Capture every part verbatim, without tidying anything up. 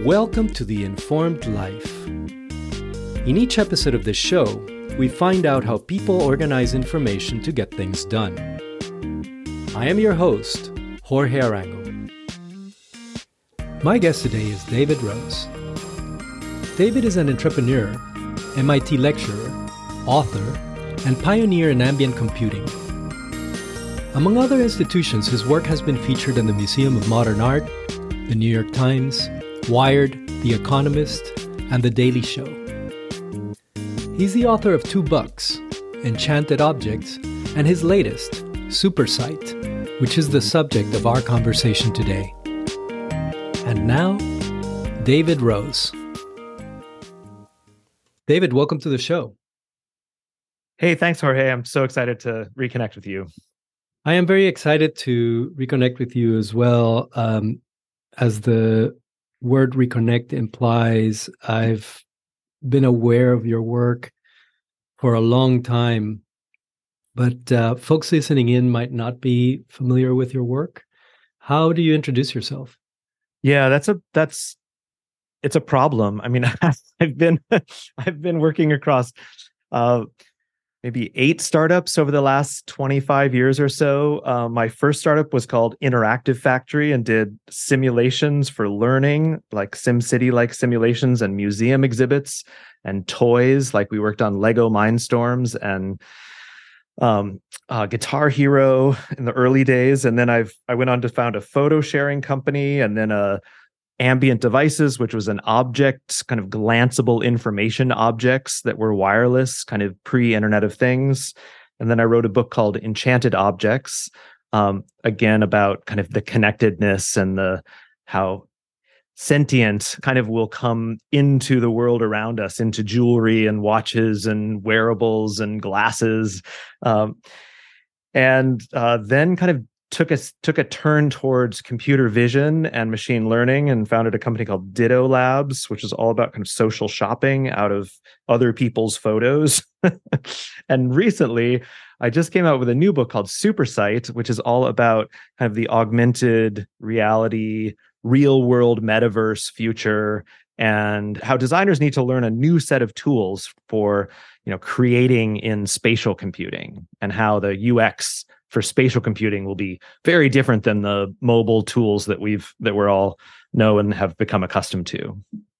Welcome to The Informed Life. In each episode of this show, we find out how people organize information to get things done. I am your host, Jorge Arango. My guest today is David Rose. David is an entrepreneur, M I T lecturer, author, and pioneer in ambient computing. Among other institutions, his work has been featured in the Museum of Modern Art, the New York Times, Wired, The Economist, and The Daily Show. He's the author of two books, Enchanted Objects, and his latest, Supersight, which is the subject of our conversation today. And now, David Rose. David, welcome to the show. Hey, thanks, Jorge. I'm so excited to reconnect with you. I am very excited to reconnect with you as well. Um, as the word reconnect implies, I've been aware of your work for a long time, but uh, folks listening in might not be familiar with your work. How do you introduce yourself? Yeah, that's a that's it's a problem. I mean, I've been I've been working across uh, maybe eight startups over the last twenty-five years or so. Uh, my first startup was called Interactive Factory and did simulations for learning, like SimCity-like simulations and museum exhibits and toys. Like we worked on Lego Mindstorms and um, uh, Guitar Hero in the early days. And then I've I went on to found a photo sharing company and then a Ambient Devices, which was an object, kind of glanceable information objects that were wireless, kind of pre-Internet of Things. And then I wrote a book called Enchanted Objects, um, again, about kind of the connectedness and the how sentient kind of will come into the world around us, into jewelry and watches and wearables and glasses. Um, and uh, then kind of took a took a turn towards computer vision and machine learning and founded a company called Ditto Labs, which is all about kind of social shopping out of other people's photos. And recently, I just came out with a new book called Supersight, which is all about kind of the augmented reality, real world metaverse future and how designers need to learn a new set of tools for, you know, creating in spatial computing and how the U X for spatial computing will be very different than the mobile tools that we've that we're all know and have become accustomed to.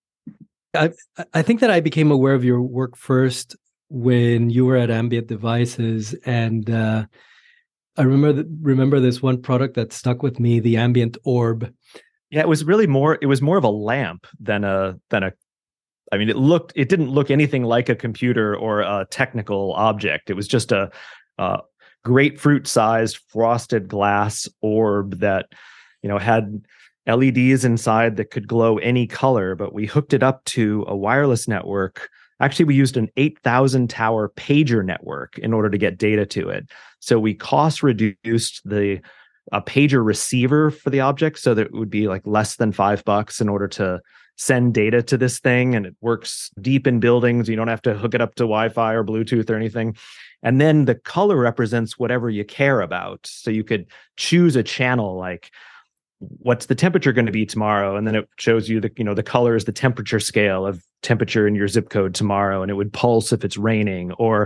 I I think that I became aware of your work first when you were at Ambient Devices, and uh, I remember th- remember this one product that stuck with me, the Ambient Orb. Yeah, it was really more. It was more of a lamp than a than a. I mean, it looked. It didn't look anything like a computer or a technical object. It was just a. Uh, grapefruit-sized frosted glass orb that, you know, had L E Ds inside that could glow any color, but we hooked it up to a wireless network. Actually, we used an eight thousand tower pager network in order to get data to it. So we cost reduced the a pager receiver for the object so that it would be like less than five bucks in order to send data to this thing. And it works deep in buildings. You don't have to hook it up to Wi-Fi or Bluetooth or anything. And then the color represents whatever you care about. So you could choose a channel like, what's the temperature going to be tomorrow? And then it shows you the, you know, the color is the temperature scale of temperature in your zip code tomorrow. And it would pulse if it's raining, or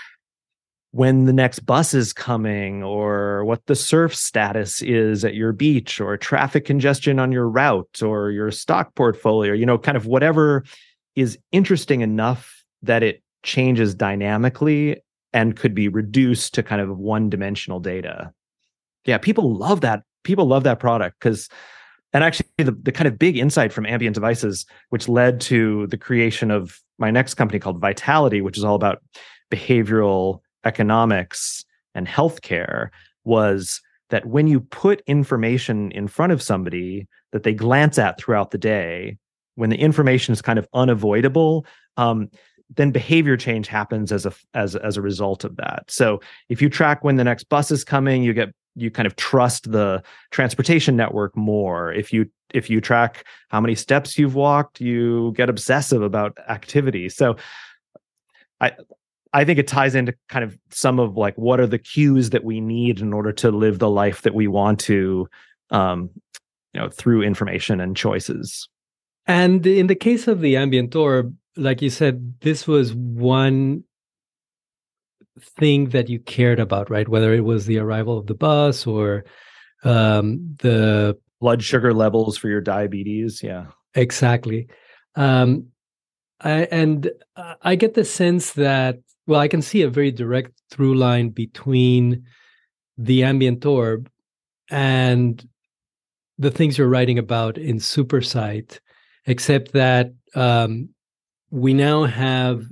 when the next bus is coming, or what the surf status is at your beach, or traffic congestion on your route, or your stock portfolio, you know, kind of whatever is interesting enough that it changes dynamically and could be reduced to kind of one-dimensional data. Yeah, people love that. People love that product because, and actually the, the kind of big insight from Ambient Devices, which led to the creation of my next company called Vitality, which is all about behavioral economics and healthcare, was that when you put information in front of somebody that they glance at throughout the day, when the information is kind of unavoidable, um, then behavior change happens as a as as a result of that. So if you track when the next bus is coming, you get you kind of trust the transportation network more. If you if you track how many steps you've walked, you get obsessive about activity. So I I think it ties into kind of some of like what are the cues that we need in order to live the life that we want to, um, you know, through information and choices. And in the case of the ambient orb, like you said, this was one thing that you cared about, right? Whether it was the arrival of the bus or um, the blood sugar levels for your diabetes. Yeah, exactly. Um, I, and I get the sense that, well, I can see a very direct through line between the ambient orb and the things you're writing about in Supersight, except that um, we now have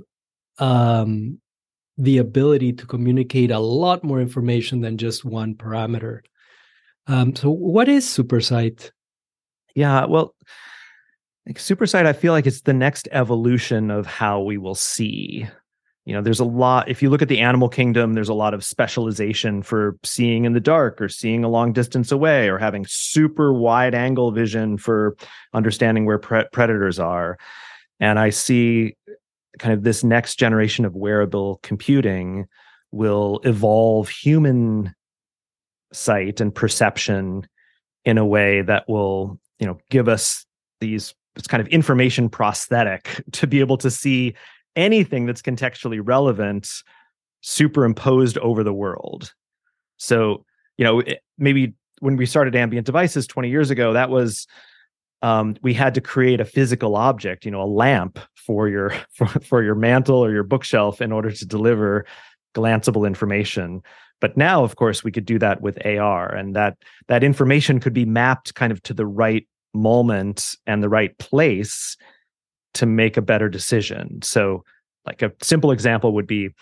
um, the ability to communicate a lot more information than just one parameter. Um, so what is Supersight? Yeah, well, like Supersight, I feel like it's the next evolution of how we will see. You know, there's a lot, if you look at the animal kingdom, there's a lot of specialization for seeing in the dark or seeing a long distance away or having super wide angle vision for understanding where pre- predators are. And I see kind of this next generation of wearable computing will evolve human sight and perception in a way that will, you know, give us these this kind of information prosthetic to be able to see anything that's contextually relevant superimposed over the world. So, you know, it, maybe when we started Ambient Devices twenty years ago, that was um, we had to create a physical object, you know, a lamp for your for, for your mantle or your bookshelf in order to deliver glanceable information. But now, of course, we could do that with A R, and that that information could be mapped kind of to the right moment and the right place to make a better decision. So, like a simple example would be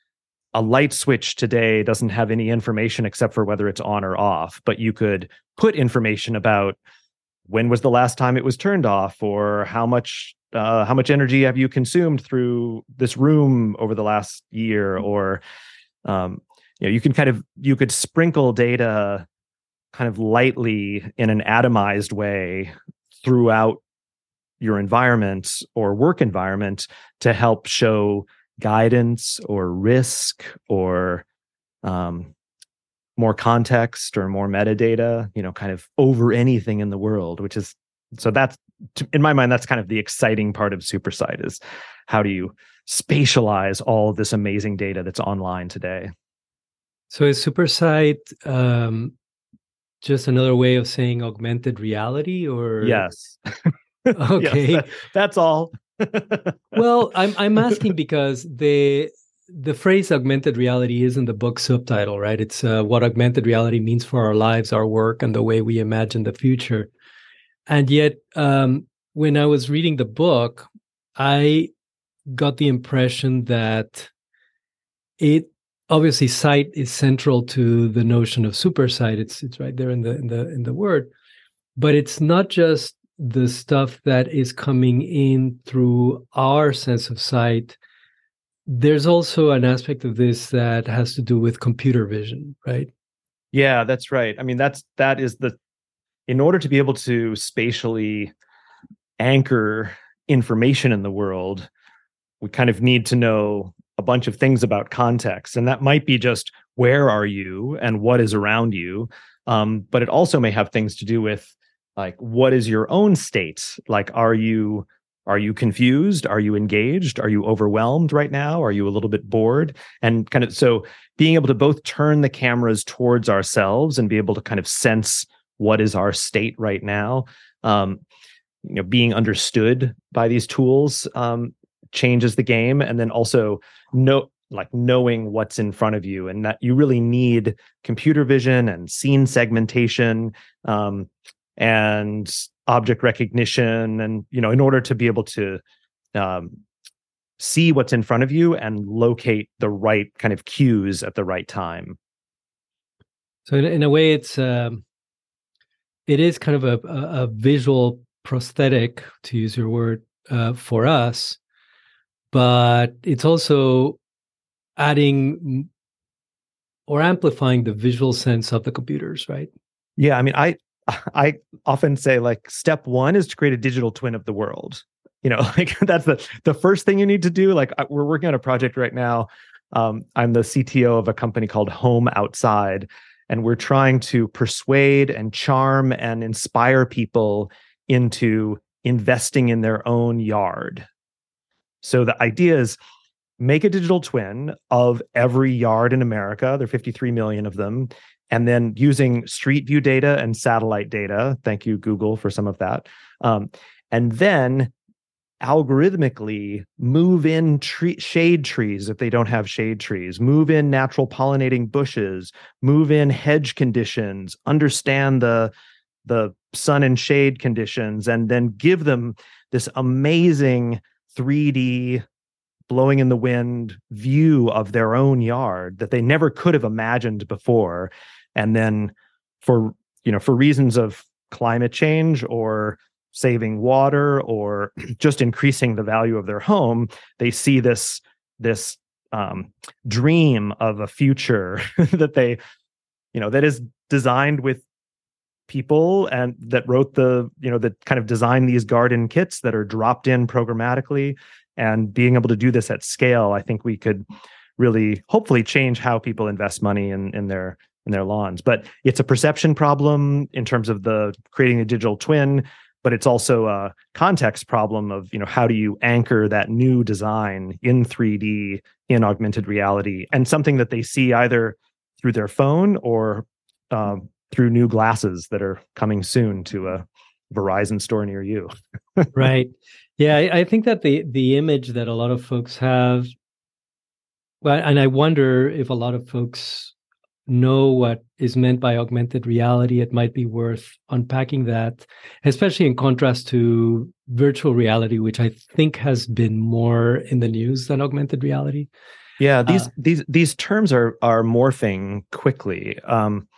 a light switch today doesn't have any information except for whether it's on or off, but you could put information about when was the last time it was turned off, or how much uh, how much energy have you consumed through this room over the last year, or um, you know, you can kind of you could sprinkle data kind of lightly in an atomized way throughout your environment or work environment to help show guidance or risk or um, more context or more metadata, you know, kind of over anything in the world, which is, so that's, in my mind, that's kind of the exciting part of Supersight is how do you spatialize all of this amazing data that's online today? So is Supersight um, just another way of saying augmented reality, or? Yes. Okay. Yes, that, that's all. Well, I'm I'm asking because the the phrase augmented reality is in the book subtitle, right? It's uh, what augmented reality means for our lives, our work, and the way we imagine the future. And yet, um, when I was reading the book, I got the impression that it obviously sight is central to the notion of Supersight. It's it's right there in the in the in the word, but it's not just the stuff that is coming in through our sense of sight. There's also an aspect of this that has to do with computer vision, right? Yeah, that's right. I mean, that's that is the in order to be able to spatially anchor information in the world, we kind of need to know a bunch of things about context. And that might be just where are you and what is around you. Um, but it also may have things to do with like, what is your own state? Like, are you are you confused? Are you engaged? Are you overwhelmed right now? Are you a little bit bored? And kind of so being able to both turn the cameras towards ourselves and be able to kind of sense what is our state right now. Um, you know, being understood by these tools um, changes the game, and then also know like knowing what's in front of you, and that you really need computer vision and scene segmentation. Um, and object recognition, and you know, in order to be able to um, see what's in front of you and locate the right kind of cues at the right time. So in, in a way, it's um, it is kind of a, a, a visual prosthetic, to use your word, uh, for us, but it's also adding or amplifying the visual sense of the computers, right? Yeah, I mean, I I often say like step one is to create a digital twin of the world. You know, like that's the the first thing you need to do. Like we're working on a project right now. Um, I'm the C T O of a company called Home Outside, and we're trying to persuade and charm and inspire people into investing in their own yard. So the idea is make a digital twin of every yard in America. There are fifty-three million of them. And then using Street View data and satellite data, thank you, Google, for some of that. Um, and then algorithmically move in tree, shade trees if they don't have shade trees, move in natural pollinating bushes, move in hedge conditions, understand the, the sun and shade conditions, and then give them this amazing three D blowing in the wind view of their own yard that they never could have imagined before. And then for, you know, for reasons of climate change or saving water or just increasing the value of their home, they see this, this um, dream of a future that they, you know, that is designed with people and that wrote the, you know, that kind of designed these garden kits that are dropped in programmatically. And being able to do this at scale, I think we could really hopefully change how people invest money in, in their in their lawns. But it's a perception problem in terms of the creating a digital twin, but it's also a context problem of, you know, how do you anchor that new design in three D, in augmented reality, and something that they see either through their phone or um, through new glasses that are coming soon to a Verizon store near you. Right. Yeah, I, I think that the the image that a lot of folks have, well, and I wonder if a lot of folks know what is meant by augmented reality. It might be worth unpacking that, especially in contrast to virtual reality, which I think has been more in the news than augmented reality. Yeah, these uh, these these terms are are morphing quickly. Um,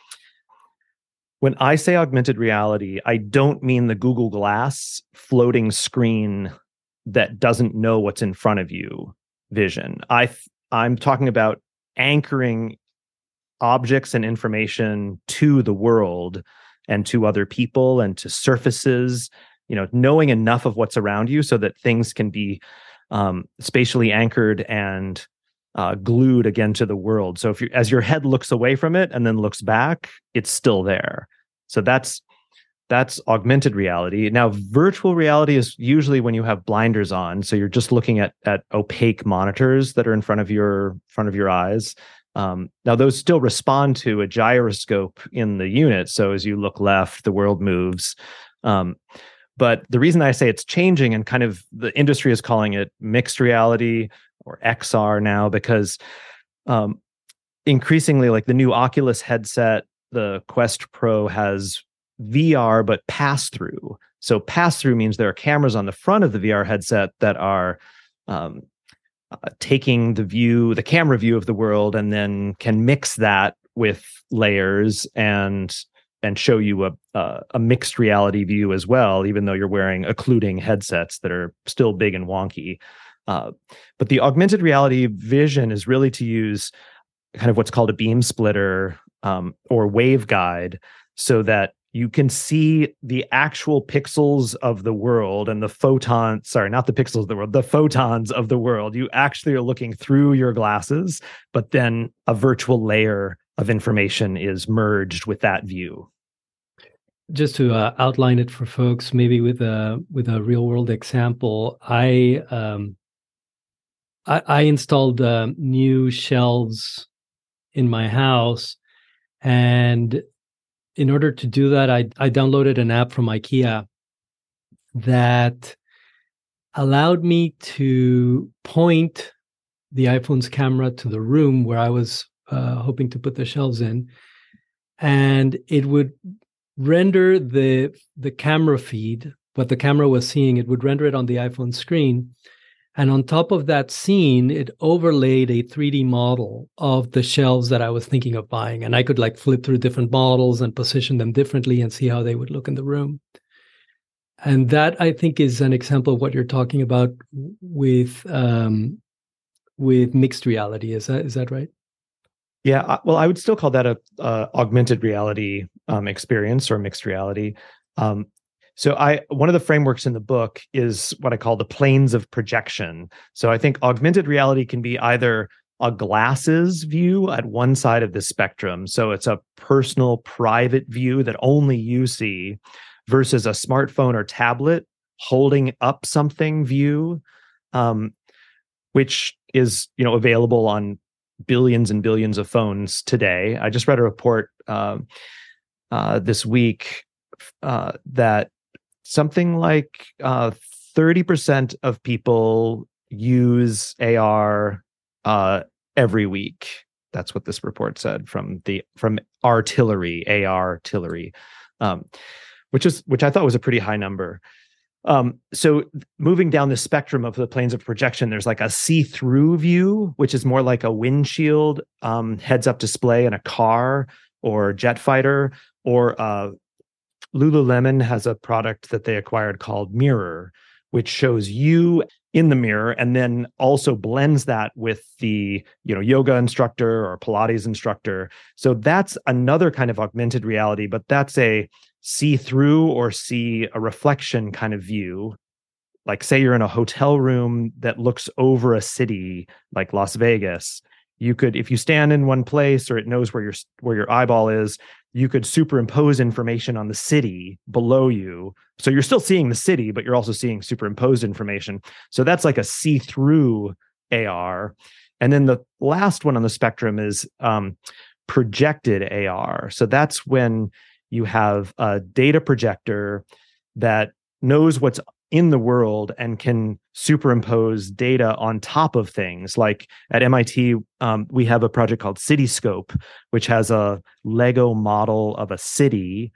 when I say augmented reality, I don't mean the Google Glass floating screen that doesn't know what's in front of you vision. I I'm talking about anchoring objects and information to the world and to other people and to surfaces, you know, knowing enough of what's around you so that things can be um, spatially anchored and uh, glued again to the world. So if you, as your head looks away from it and then looks back, it's still there. So that's that's augmented reality. Now, virtual reality is usually when you have blinders on, so you're just looking at at opaque monitors that are in front of your front of your eyes. Um, now, those still respond to a gyroscope in the unit. So as you look left, the world moves. Um, but the reason I say it's changing, and kind of the industry is calling it mixed reality or X R now, because um, increasingly, like the new Oculus headset, the Quest Pro has V R, but pass-through. So pass-through means there are cameras on the front of the V R headset that are um, Uh, taking the view, the camera view of the world, and then can mix that with layers and and show you a uh, a mixed reality view as well, even though you're wearing occluding headsets that are still big and wonky. Uh, but the augmented reality vision is really to use kind of what's called a beam splitter um, or waveguide, so that you can see the actual pixels of the world and the photons, sorry, not the pixels of the world, the photons of the world. You actually are looking through your glasses, but then a virtual layer of information is merged with that view. Just to uh, outline it for folks, maybe with a with a real world example, I um, I, I installed uh, new shelves in my house, and in order to do that, I, I downloaded an app from IKEA that allowed me to point the iPhone's camera to the room where I was uh, hoping to put the shelves in, and it would render the the camera feed, what the camera was seeing. It would render it on the iPhone screen. And on top of that scene, it overlaid a three D model of the shelves that I was thinking of buying. And I could like flip through different models and position them differently and see how they would look in the room. And that, I think, is an example of what you're talking about with um, with mixed reality. Is that is that right? Yeah, well, I would still call that a, a augmented reality um, experience or mixed reality. Um, So I one of the frameworks in the book is what I call the planes of projection. So I think augmented reality can be either a glasses view at one side of the spectrum. So it's a personal, private view that only you see, versus a smartphone or tablet holding up something view, um, which is, you know, available on billions and billions of phones today. I just read a report uh, uh, this week uh, that something like uh, thirty percent of people use A R uh, every week. That's what this report said from the from Artillery, A R Artillery, um, which is which I thought was a pretty high number. Um, so moving down the spectrum of the planes of projection, there's like a see-through view, which is more like a windshield um, heads-up display in a car or jet fighter, or uh, Lululemon has a product that they acquired called Mirror, which shows you in the mirror and then also blends that with the, you know, yoga instructor or Pilates instructor. So that's another kind of augmented reality, but that's a see through or see a reflection kind of view. Like say you're in a hotel room that looks over a city like Las Vegas. You could, if you stand in one place or it knows where your where your eyeball is, you could superimpose information on the city below you. So you're still seeing the city, but you're also seeing superimposed information. So that's like a see-through A R. And then the last one on the spectrum is um, projected A R. So that's when you have a data projector that knows what's in the world and can superimpose data on top of things. Like at M I T, um, we have a project called Cityscope, which has a Lego model of a city,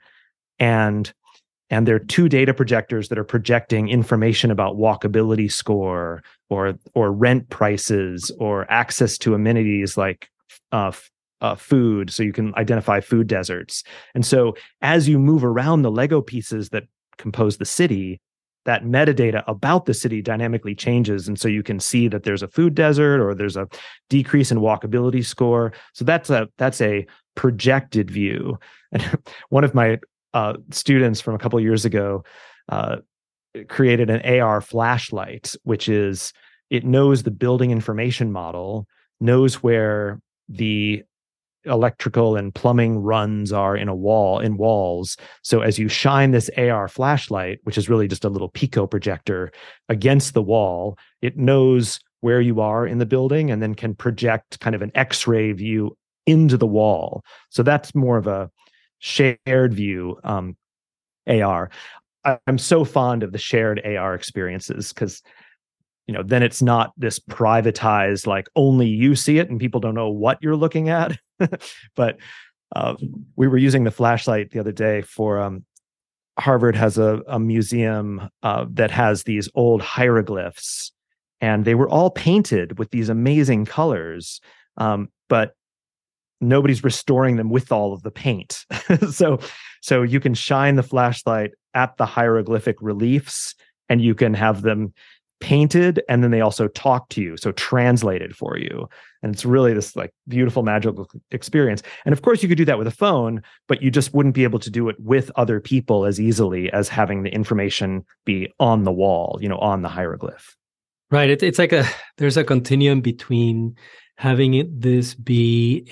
and and there are two data projectors that are projecting information about walkability score or or rent prices or access to amenities like uh, uh, food, so you can identify food deserts. And so as you move around the Lego pieces that compose the city, that metadata about the city dynamically changes. And so you can see that there's a food desert or there's a decrease in walkability score. So that's a that's a projected view. And one of my uh, students from a couple of years ago uh, created an A R flashlight, which is, it knows the building information model, knows where the electrical and plumbing runs are in a wall, in walls. So as you shine this A R flashlight, which is really just a little Pico projector against the wall, it knows where you are in the building and then can project kind of an X-ray view into the wall. So that's more of a shared view um, A R. I, I'm so fond of the shared A R experiences because, you know, then it's not this privatized, like only you see it and people don't know what you're looking at. But uh, we were using the flashlight the other day for um, Harvard has a, a museum uh, that has these old hieroglyphs, and they were all painted with these amazing colors, um, but nobody's restoring them with all of the paint. so, so you can shine the flashlight at the hieroglyphic reliefs, and you can have them painted, and then they also talk to you, so translated for you. And it's really this like beautiful magical experience. And of course you could do that with a phone, but you just wouldn't be able to do it with other people as easily as having the information be on the wall, you know, on the hieroglyph. Right. It, it's like a, there's a continuum between having it, this be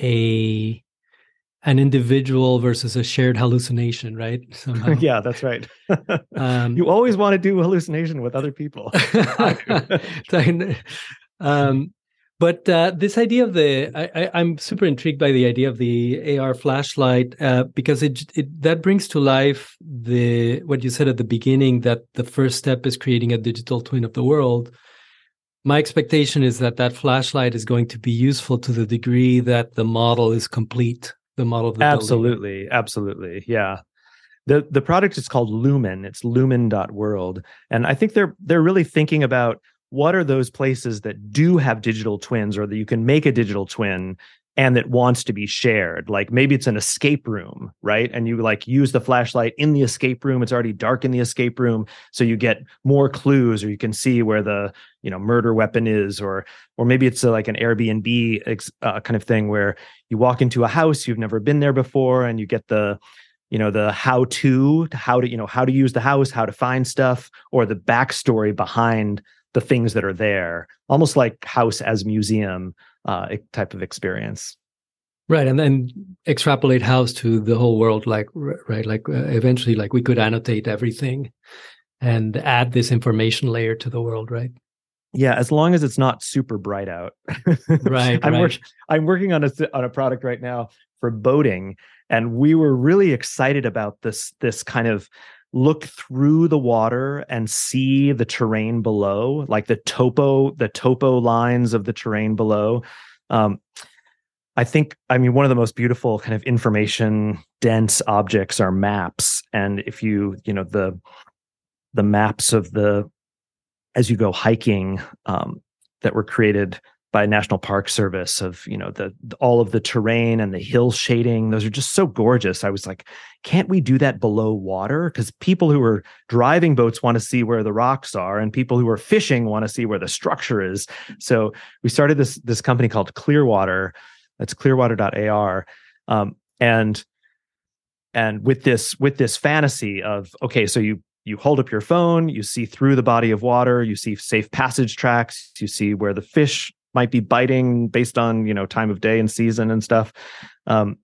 a an individual versus a shared hallucination, right? Somehow. Yeah, that's right. um, you always want to do hallucination with other people. um, but uh, this idea of the, I, I, I'm super intrigued by the idea of the A R flashlight uh, because it, it that brings to life the what you said at the beginning, that the first step is creating a digital twin of the world. My expectation is that that flashlight is going to be useful to the degree that the model is complete. The model of the absolutely building. Absolutely, yeah. the The product is called Lumen. It's lumen dot world, and I think they're they're really thinking about what are those places that do have digital twins, or that you can make a digital twin and that wants to be shared. Like maybe it's an escape room, right? And you like use the flashlight in the escape room. It's already dark in the escape room, so you get more clues, or you can see where the, you know, murder weapon is, or or maybe it's a, like an Airbnb ex, uh, kind of thing where you walk into a house, you've never been there before, and you get the, you know, the how to how to you know how to use the house, how to find stuff, or the backstory behind the things that are there, almost like house as museum uh, type of experience. Right, and then extrapolate house to the whole world, like right, like uh, eventually, like we could annotate everything, and add this information layer to the world, right? Yeah, as long as it's not super bright out. Right, I'm right. work, I'm working on a on a product right now for boating, and we were really excited about this this kind of look through the water and see the terrain below, like the topo the topo lines of the terrain below. Um, I think, I mean, one of the most beautiful kind of information dense objects are maps, and if you you know the the maps of the as you go hiking um, that were created by National Park Service of, you know, the, the all of the terrain and the hill shading. Those are just so gorgeous. I was like, can't we do that below water? Because people who are driving boats want to see where the rocks are, and people who are fishing want to see where the structure is. So we started this this company called Clearwater. That's clearwater dot A R. Um, and and with this with this fantasy of, okay, so you You hold up your phone, you see through the body of water, you see safe passage tracks, you see where the fish might be biting based on, you know, time of day and season and stuff. Um,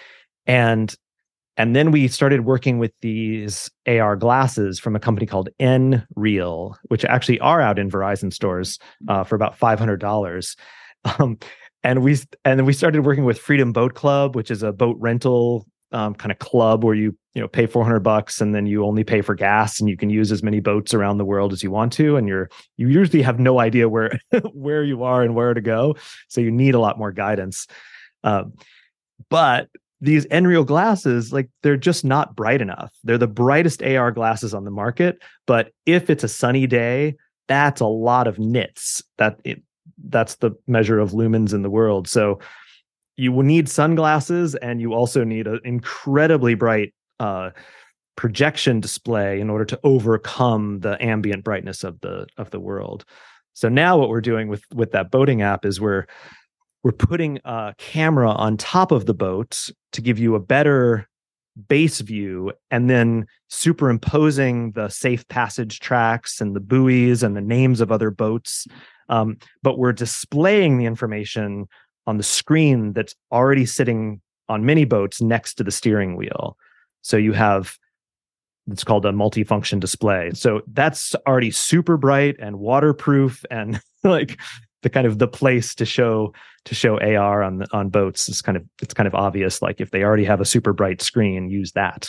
and and then we started working with these A R glasses from a company called Nreal, which actually are out in Verizon stores uh, for about five hundred dollars. Um, and we and then we started working with Freedom Boat Club, which is a boat rental um, kind of club where you you know pay four hundred bucks and then you only pay for gas, and you can use as many boats around the world as you want to, and you're you usually have no idea where where you are and where to go, so you need a lot more guidance. Um, but these Nreal glasses, like, they're just not bright enough. They're the brightest A R glasses on the market, but if it's a sunny day, that's a lot of nits. That it, that's the measure of lumens in the world. So you will need sunglasses, and you also need an incredibly bright uh, projection display in order to overcome the ambient brightness of the of the world. So now what we're doing with with that boating app is we're we're putting a camera on top of the boat to give you a better base view, and then superimposing the safe passage tracks and the buoys and the names of other boats. Um, but we're displaying the information on the screen that's already sitting on many boats next to the steering wheel. So you have, it's called a multifunction display. So that's already super bright and waterproof, and like the kind of the place to show to show A R on the, on boats is kind of, it's kind of obvious. Like, if they already have a super bright screen, use that.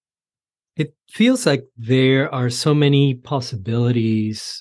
It feels like there are so many possibilities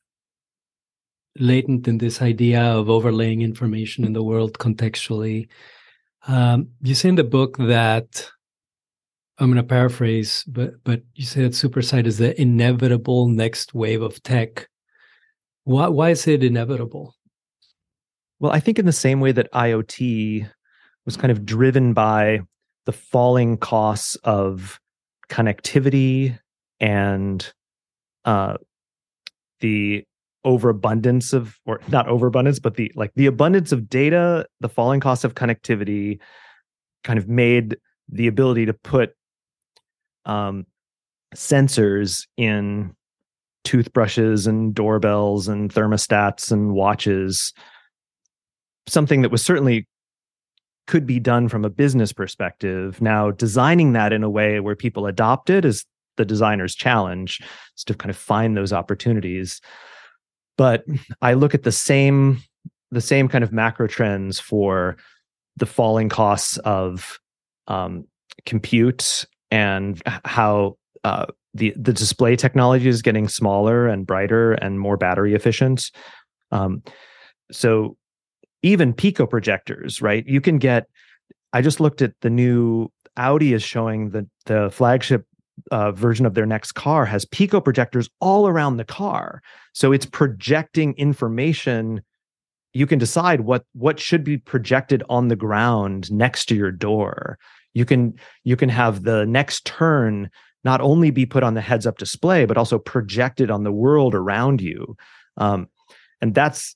latent in this idea of overlaying information in the world contextually. Um, you say in the book that, I'm going to paraphrase, but but you say that SuperSight is the inevitable next wave of tech. Why, why is it inevitable? Well, I think in the same way that IoT was kind of driven by the falling costs of connectivity and uh, the overabundance of, or not overabundance, but the like the abundance of data, the falling cost of connectivity kind of made the ability to put um, sensors in toothbrushes and doorbells and thermostats and watches something that was certainly could be done from a business perspective. Now, designing that in a way where people adopt it is the designer's challenge, is to kind of find those opportunities. But I look at the same the same kind of macro trends for the falling costs of um, compute, and how uh, the the display technology is getting smaller and brighter and more battery efficient. Um, so even Pico projectors, right? You can get. I just looked at the new Audi is showing the the flagship Uh, version of their next car has Pico projectors all around the car. So it's projecting information. You can decide what what should be projected on the ground next to your door. You can you can have the next turn not only be put on the heads-up display, but also projected on the world around you. Um, and that's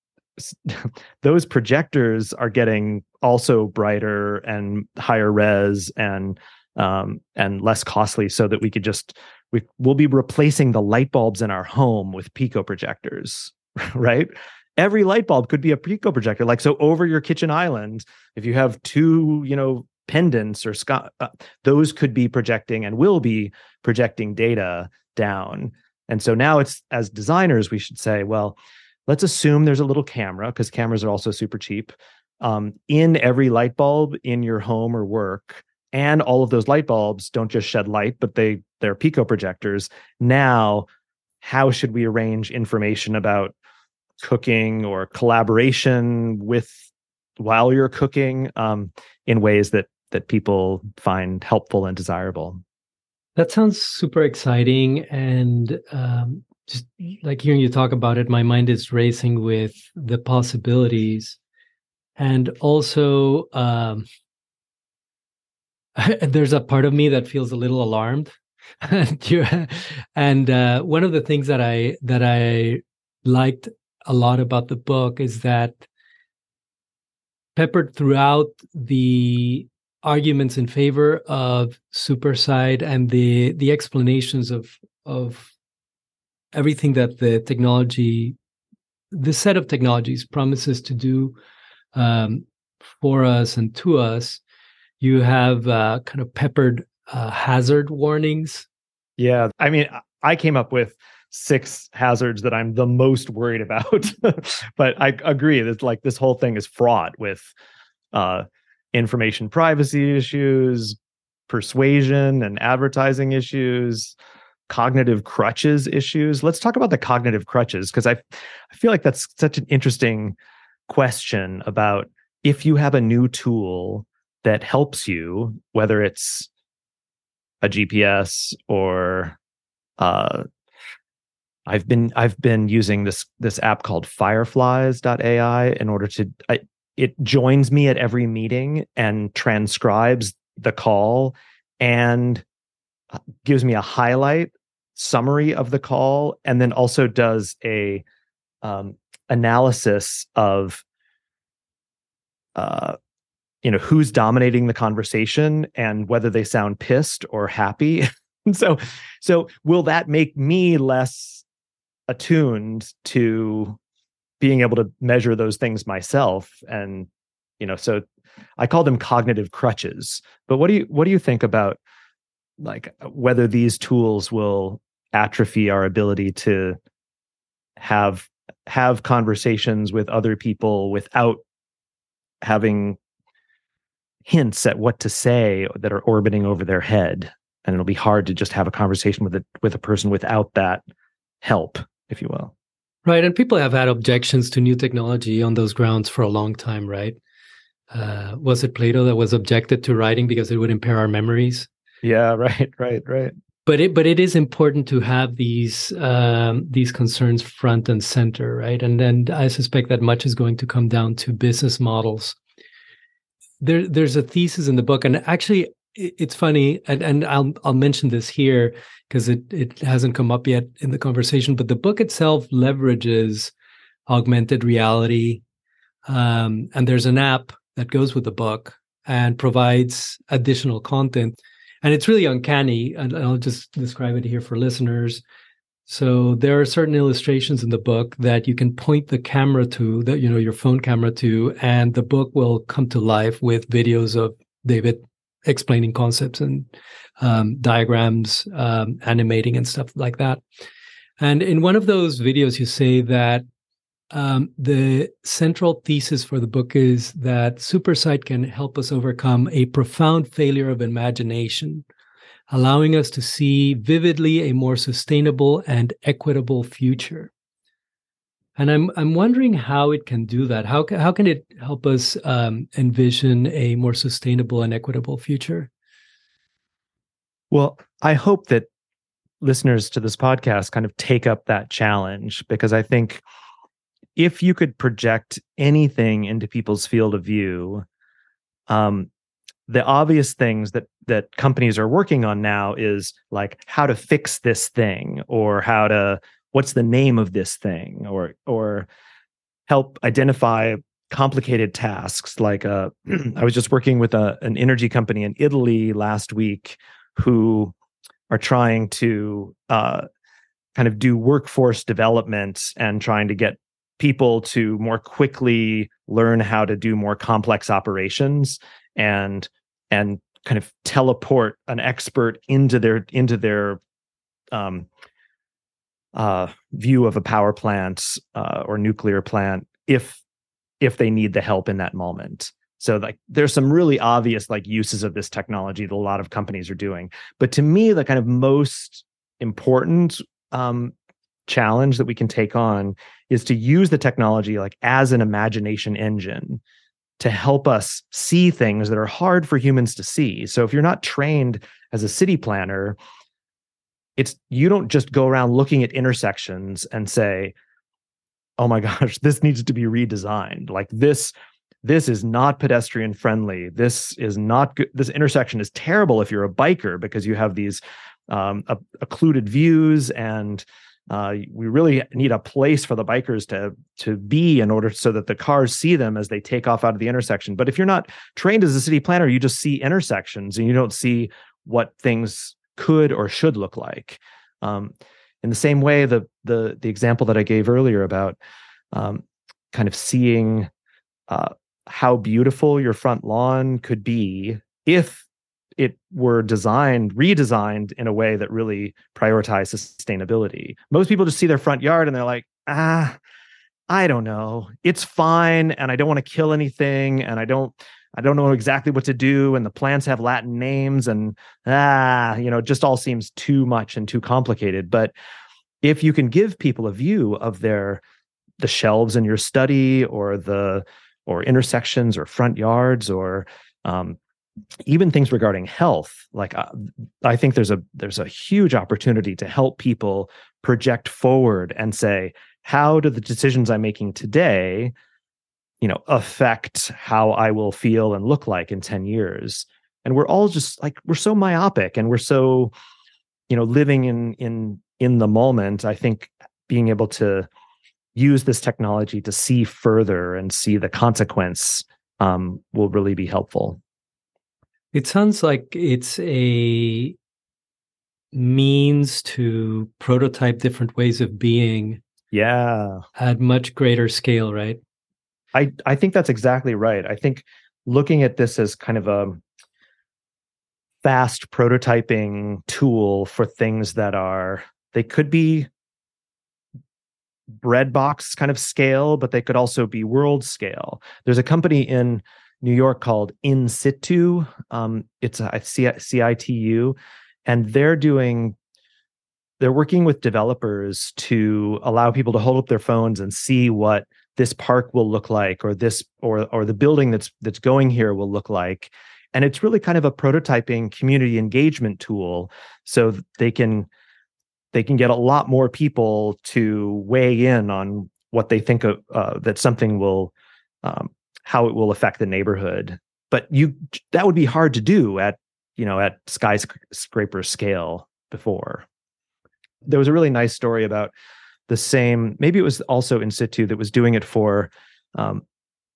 those projectors are getting also brighter and higher res and um, and less costly, so that we could just, we will be replacing the light bulbs in our home with Pico projectors, right? Every light bulb could be a Pico projector. Like, so over your kitchen island, if you have two, you know, pendants or sc- uh, those could be projecting and will be projecting data down. And so now it's, as designers, we should say, well, let's assume there's a little camera, because cameras are also super cheap, um, in every light bulb in your home or work. And all of those light bulbs don't just shed light, but they, they're pico projectors. Now, how should we arrange information about cooking or collaboration with while you're cooking um, in ways that that people find helpful and desirable? That sounds super exciting. And um, just like hearing you talk about it, my mind is racing with the possibilities. And also, um, there's a part of me that feels a little alarmed. And uh, one of the things that I that I liked a lot about the book is that peppered throughout the arguments in favor of superside and the the explanations of of everything that the technology, the set of technologies promises to do um, for us and to us, you have uh, kind of peppered uh, hazard warnings. Yeah, I mean, I came up with six hazards that I'm the most worried about, but I agree that like this whole thing is fraught with uh, information privacy issues, persuasion and advertising issues, cognitive crutches issues. Let's talk about the cognitive crutches, because I, I feel like that's such an interesting question about if you have a new tool that helps you, whether it's a G P S or uh, I've been I've been using this this app called Fireflies dot A I in order to I, it joins me at every meeting and transcribes the call and gives me a highlight summary of the call, and then also does a um, analysis of uh, you know, who's dominating the conversation and whether they sound pissed or happy. And so, so will that make me less attuned to being able to measure those things myself? And, you know, so I call them cognitive crutches. But what do you, what do you think about like whether these tools will atrophy our ability to have, have conversations with other people without having hints at what to say that are orbiting over their head? And it'll be hard to just have a conversation with a, with a person without that help, if you will. Right. And people have had objections to new technology on those grounds for a long time, right? Uh, was it Plato that was objected to writing because it would impair our memories? Yeah, right, right, right. But it but it is important to have these um, these concerns front and center, right? And then I suspect that much is going to come down to business models. There, there's a thesis in the book, and actually, it's funny, and, and I'll I'll mention this here because it it hasn't come up yet in the conversation. But the book itself leverages augmented reality, um, and there's an app that goes with the book and provides additional content, and it's really uncanny. And I'll just describe it here for listeners. So there are certain illustrations in the book that you can point the camera to, that you know your phone camera to, and the book will come to life with videos of David explaining concepts and um, diagrams, um, animating and stuff like that. And in one of those videos, you say that um, the central thesis for the book is that Supersight can help us overcome a profound failure of imagination, allowing us to see vividly a more sustainable and equitable future. And I'm I'm wondering how it can do that. How can, how can it help us um, envision a more sustainable and equitable future? Well, I hope that listeners to this podcast kind of take up that challenge, because I think if you could project anything into people's field of view, um, the obvious things that that companies are working on now is like how to fix this thing, or how to, what's the name of this thing, or or help identify complicated tasks. Like uh, I was just working with a, an energy company in Italy last week who are trying to uh, kind of do workforce development and trying to get people to more quickly learn how to do more complex operations and and kind of teleport an expert into their into their um, uh, view of a power plant uh, or nuclear plant if if they need the help in that moment. So like there's some really obvious like uses of this technology that a lot of companies are doing. But to me, the kind of most important um, challenge that we can take on is to use the technology like as an imagination engine to help us see things that are hard for humans to see. So if you're not trained as a city planner, it's you don't just go around looking at intersections and say, oh my gosh, this needs to be redesigned. Like this, this is not pedestrian friendly. This is not good. This intersection is terrible if you're a biker because you have these um, occluded views, and uh, we really need a place for the bikers to to be in order so that the cars see them as they take off out of the intersection. But if you're not trained as a city planner, you just see intersections and you don't see what things could or should look like. Um, in the same way, the the the example that I gave earlier about um, kind of seeing uh, how beautiful your front lawn could be if it were designed, redesigned in a way that really prioritized sustainability. Most people just see their front yard and they're like, ah, I don't know, it's fine, and I don't want to kill anything, and I don't. I don't know exactly what to do, and the plants have Latin names, and ah, you know, it just all seems too much and too complicated. But if you can give people a view of their the shelves in your study, or the or intersections, or front yards, or um, even things regarding health, like uh, I think there's a there's a huge opportunity to help people project forward and say, how do the decisions I'm making today, you know, affect how I will feel and look like in ten years? And we're all just like, we're so myopic, and we're so, you know, living in, in, in the moment. I think being able to use this technology to see further and see the consequence um, will really be helpful. It sounds like it's a means to prototype different ways of being. Yeah. At much greater scale, right? I, I think that's exactly right. I think looking at this as kind of a fast prototyping tool for things that are, they could be bread box kind of scale, but they could also be world scale. There's a company in New York called In Situ. Um, it's a C I T U, and they're doing they're working with developers to allow people to hold up their phones and see what this park will look like, or this or or the building that's that's going here will look like. And it's really kind of a prototyping community engagement tool, so they can they can get a lot more people to weigh in on what they think of, uh, that something will um, how it will affect the neighborhood. But you that would be hard to do at you know at skyscraper scale before. There was a really nice story about the same, maybe it was also In Situ that was doing it for um,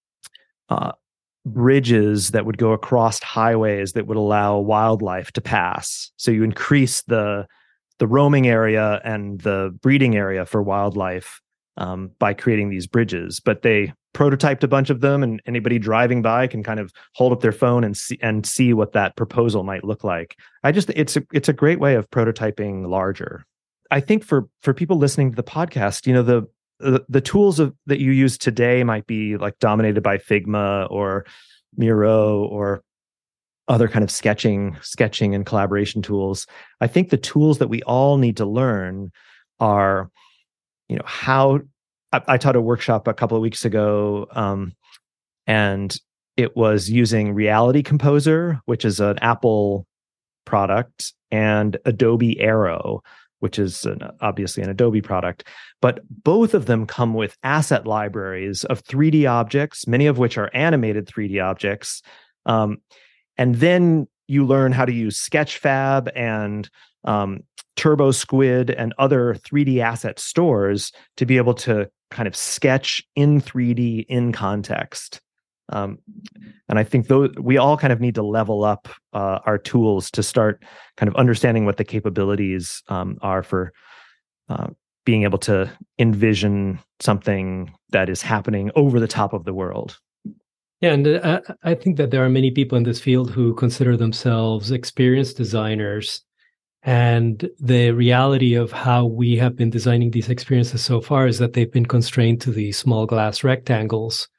uh, bridges that would go across highways that would allow wildlife to pass. So you increase the the roaming area and the breeding area for wildlife um, by creating these bridges. But they prototyped a bunch of them, and anybody driving by can kind of hold up their phone and see and see what that proposal might look like. I just it's a it's a great way of prototyping larger. I think for for people listening to the podcast, you know, the the, the tools of that you use today might be like dominated by Figma or Miro or other kind of sketching, sketching and collaboration tools. I think the tools that we all need to learn are, you know, how I, I taught a workshop a couple of weeks ago, um, and it was using Reality Composer, which is an Apple product, and Adobe Aero, which is an, obviously an Adobe product. But both of them come with asset libraries of three D objects, many of which are animated three D objects. Um, and then you learn how to use Sketchfab and um, TurboSquid and other three D asset stores to be able to kind of sketch in three D in context. Um, and I think those, we all kind of need to level up uh, our tools to start kind of understanding what the capabilities um, are for uh, being able to envision something that is happening over the top of the world. Yeah, and uh, I think that there are many people in this field who consider themselves experienced designers, And the reality of how we have been designing these experiences so far is that they've been constrained to the small glass rectangles.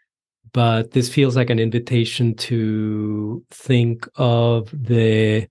But this feels like an invitation to think of the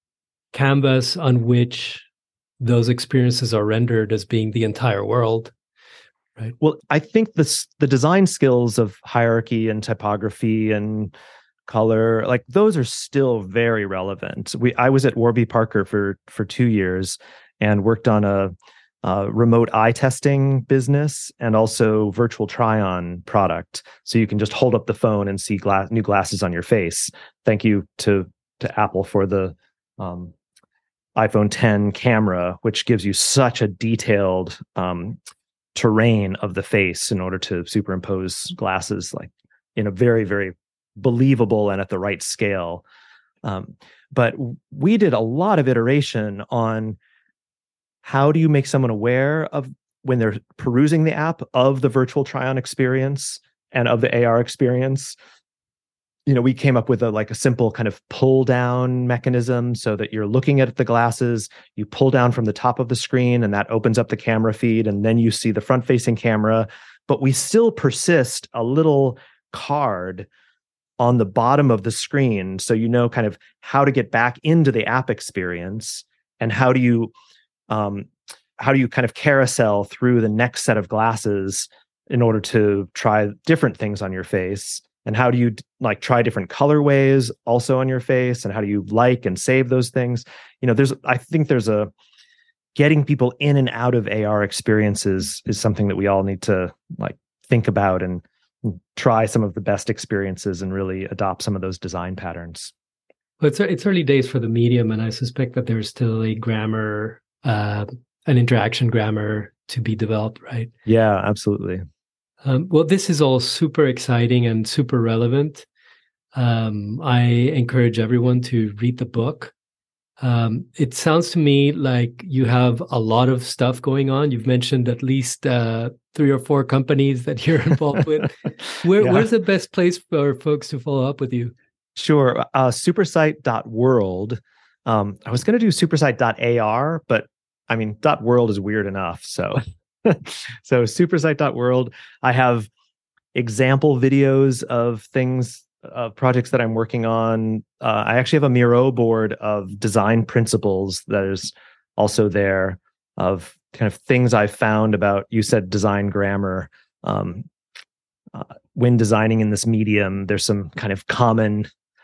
canvas on which those experiences are rendered as being the entire world. Right. Well, I think this, the design skills of hierarchy and typography and color, like those are still very relevant. We I was at Warby Parker for for two years and worked on a, a remote eye testing business and also virtual try-on product. So you can just hold up the phone and see glass, new glasses on your face. Thank you to to Apple for the um, iPhone ten camera, which gives you such a detailed um, terrain of the face in order to superimpose glasses like in a very, very believable and at the right scale. Um, but we did a lot of iteration on how do you make someone aware of when they're perusing the app of the virtual try-on experience and of the A R experience. You know, we came up with a like a simple kind of pull down mechanism so that you're looking at the glasses, you pull down from the top of the screen and that opens up the camera feed and then you see the front facing camera, but we still persist a little card on the bottom of the screen so you know kind of how to get back into the app experience and how do you um, how do you kind of carousel through the next set of glasses in order to try different things on your face. And how do you like try different colorways also on your face? And how do you like and save those things? You know, there's, I think there's a getting people in and out of A R experiences is something that we all need to like think about and try some of the best experiences and really adopt some of those design patterns. Well, it's, it's early days for the medium, and I suspect that there's still a grammar, uh, an interaction grammar to be developed, right? Yeah, absolutely. Um, well, this is all super exciting and super relevant. Um, I encourage everyone to read the book. Um, it sounds to me like you have a lot of stuff going on. You've mentioned at least uh, three or four companies that you're involved with. Where, yeah. Where's the best place for folks to follow up with you? Sure. Uh, supersite dot world. Um, I was going to do supersite dot A R, but I mean, .world is weird enough. So... So supersite dot world, I have example videos of things, of projects that I'm working on. Uh, I actually have a Miro board of design principles that is also there of kind of things I've found about, you said design grammar. Um, uh, when designing in this medium, there's some kind of common,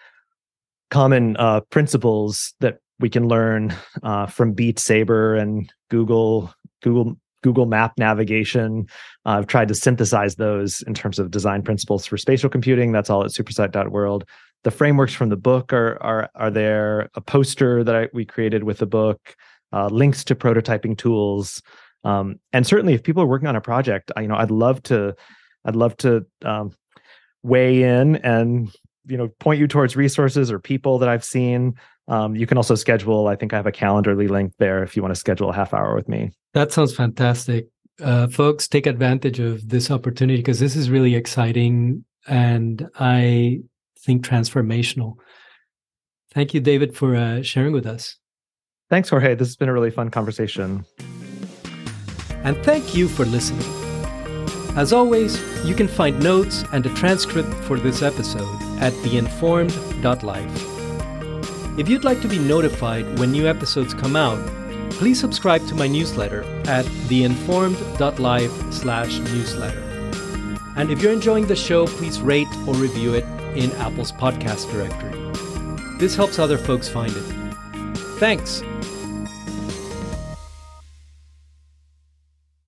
common uh, principles that we can learn uh, from Beat Saber and Google, Google, Google Map navigation. Uh, I've tried to synthesize those in terms of design principles for spatial computing. That's all at supersite dot world. The frameworks from the book are are are there. A poster that I, we created with the book, uh, links to prototyping tools, um, and certainly if people are working on a project, I, you know, I'd love to, I'd love to um, weigh in and you know point you towards resources or people that I've seen. Um, you can also schedule. I think I have a Calendly link there if you want to schedule a half hour with me. That sounds fantastic. Uh, folks, take advantage of this opportunity because this is really exciting and I think transformational. Thank you, David, for uh, sharing with us. Thanks, Jorge. This has been a really fun conversation. And thank you for listening. As always, you can find notes and a transcript for this episode at the informed dot life. If you'd like to be notified when new episodes come out, please subscribe to my newsletter at the informed dot life slash newsletter. And if you're enjoying the show, please rate or review it in Apple's podcast directory. This helps other folks find it. Thanks.